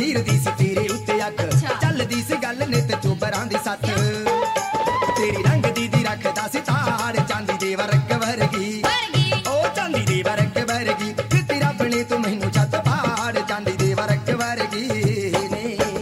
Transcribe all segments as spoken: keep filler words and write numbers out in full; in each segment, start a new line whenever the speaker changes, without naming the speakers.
ਹੀਰ ਦੀ ਸੀ ਤੇਰੇ ਉੱਤੇ ਅੱਖ, ਚੱਲਦੀ ਸੀ ਗੱਲ ਨਿਤ ਚੋਬਰਾਂ ਦੀ ਸੱਤ। ਤੇਰੀ ਰੰਗ ਦੀ ਦੀ ਰੱਖਦਾ ਸੀ ਤਾੜ, ਚਾਂਦੀ ਦੇ ਵਰਗ ਵਰਗੀ ਉਹ ਚਾਂਦੀ ਦੇ ਵਰਗ ਵਰਗੀ। ਦਿੱਤੀ ਰੱਬ ਨੇ ਤੂੰ ਮੈਨੂੰ ਛੱਤ ਪਾੜ, ਚਾਂਦੀ ਦੇ ਵਰਗ ਵਰਗੀ ਨੇ।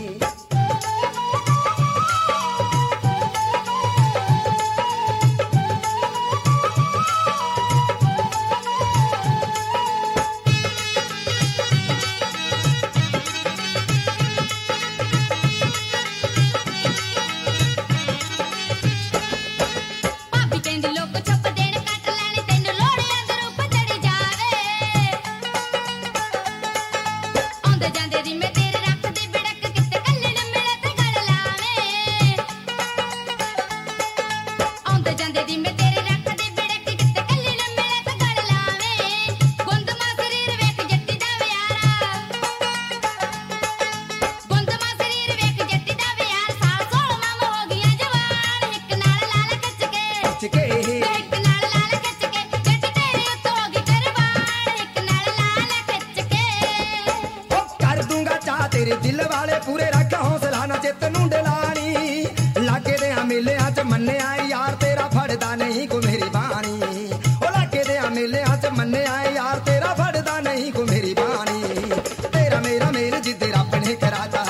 ਤੇਰੇ ਦਿਲ ਵਾਲੇ ਪੂਰੇ ਰੱਖ ਹੌਸਲਾ ਨਾ ਚਿੱਤ ਨੂੰ ਡਲਾਣੀ। ਲਾਗੇ ਦੇ ਆ ਮੇਲਿਆਂ ਚ ਮੰਨਿਆ ਯਾਰ ਤੇਰਾ ਫੜਦਾ ਨਹੀਂ ਕੋ ਮੇਰੀ ਬਾਣੀ। ਉਹ ਲਾਗੇ ਦੇ ਆ ਮੇਲਿਆਂ ਚ ਮੰਨਿਆ ਯਾਰ ਤੇਰਾ ਫੜਦਾ ਨਹੀਂ ਕੋ ਮੇਰੀ ਬਾਣੀ। ਤੇਰਾ ਮੇਰਾ ਮੇਲ ਜਿੱਦੇ ਰੱਬ ਨੇ ਕਰਾਤਾ,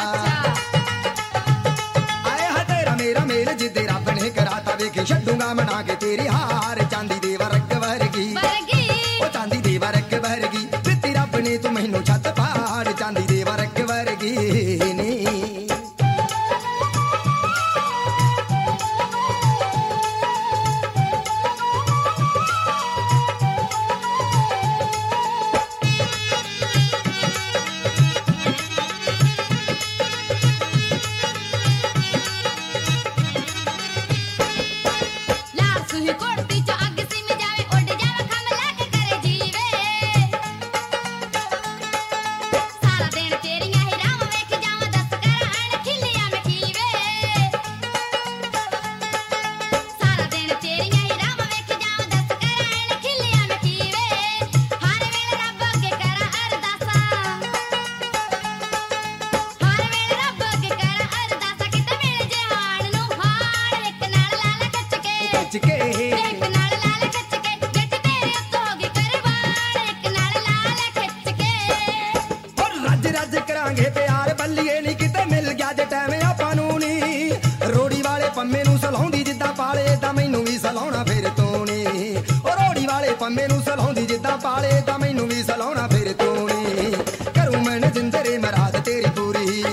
ਆਏ ਹਾ ਤੇਰਾ ਮੇਰਾ ਮੇਲ ਜਿੱਦੇ ਰੱਬ ਨੇ ਕਰਾਤਾ। ਵੇਖ ਛੱਡੂਗਾ ਮਨਾ ਕੇ ਤੇਰੀ ਹਾਰ, ਚਾਂਦੀ ਦੇ ਵਰਗ ਵਰਗੀ ਉਹ ਚਾਂਦੀ ਦੇ ਵਰਗ ਵਰਗੀ। ਦਿੱਤੀ ਰੱਬ ਨੇ ਤੂੰ ਮੈਨੂੰ ਛੱਤ ਪਾੜ, ਚਾਂਦੀ ਦੇ ਵਰਗ ਵਰਗੀ ਨੇ। ਰੱਜ ਕਰਾਂਗੇ ਪਿਆਰ ਬੱਲੀਏ ਨੀ ਕਿਤੇ ਮਿਲ ਗਿਆ ਜੇ ਟਾਈਮ ਆਪਾਂ ਨੂੰ ਨੀ। ਰੋੜੀ ਵਾਲੇ ਪੰਮੇ ਨੂੰ ਸਲਾਉਂਦੀ ਜਿੱਦਾਂ ਪਾਲੇ ਤਾਂ ਮੈਨੂੰ ਵੀ ਸਲਾਉਣਾ ਫਿਰ ਤੂੰ ਨੀ। ਉਹ ਰੋੜੀ ਵਾਲੇ ਪੰਮੇ ਨੂੰ ਸਲਾਉਂਦੀ ਜਿੱਦਾਂ ਪਾਲੇ ਤਾਂ ਮੈਨੂੰ ਵੀ ਸਲਾਉਣਾ ਫਿਰ ਤੂੰ ਨੀ। ਕਰੂੰ ਮੈਂ ਜਿੰਦਰੇ ਮਰਾਦ ਤੇਰੀ ਪੂਰੀ,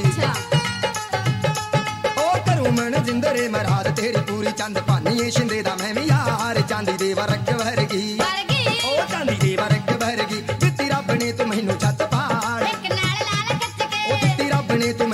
ਉਹ ਕਰੂੰ ਮੈਂ ਜਿੰਦਰੇ ਮਰਾਦ ਤੇਰੀ ਪੂਰੀ। ਚੰਦ ਭਾਨੀਏ ਸ਼ਿੰਦੇ ਦਾ ਮੈਂ ਵੀ ਯਾਰ, ਚਾਂਦੀ ਦੇ ਵਰਗ ਵਰਗੀ ਉਹ ਚਾਂਦੀ ਦੇ ਵਰਗ ਵਰਗੀ। ਦਿੱਤੀ ਰੱਬ ਨੇ ਤੂੰ ਮੈਨੂੰ ਛੱਤ ਪਾੜ, ਉਹ ਦਿੱਤੀ ਰੱਬ ਨੇ ਤੂੰ